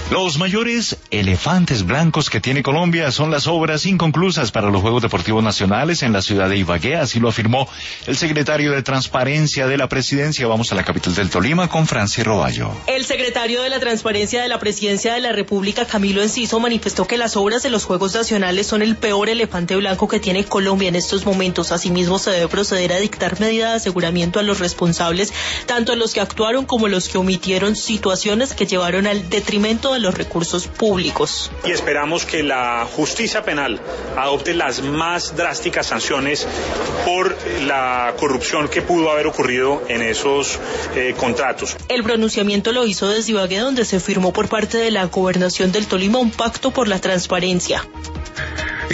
Los mayores elefantes blancos que tiene Colombia son las obras inconclusas para los Juegos Deportivos Nacionales en la ciudad de Ibagué, así lo afirmó el secretario de Transparencia de la Presidencia. Vamos a la capital del Tolima con Franci Roballo. El secretario de la Transparencia de la Presidencia de la República, Camilo Enciso, manifestó que las obras de los Juegos Nacionales son el peor elefante blanco que tiene Colombia en estos momentos. Asimismo, se debe proceder a dictar medidas de aseguramiento a los responsables, tanto a los que actuaron como a los que omitieron, situaciones que llevaron al detrimento de los recursos públicos. Y esperamos que la justicia penal adopte las más drásticas sanciones por la corrupción que pudo haber ocurrido en esos contratos. El pronunciamiento lo hizo desde Ibagué, donde se firmó por parte de la Gobernación del Tolima un pacto por la transparencia.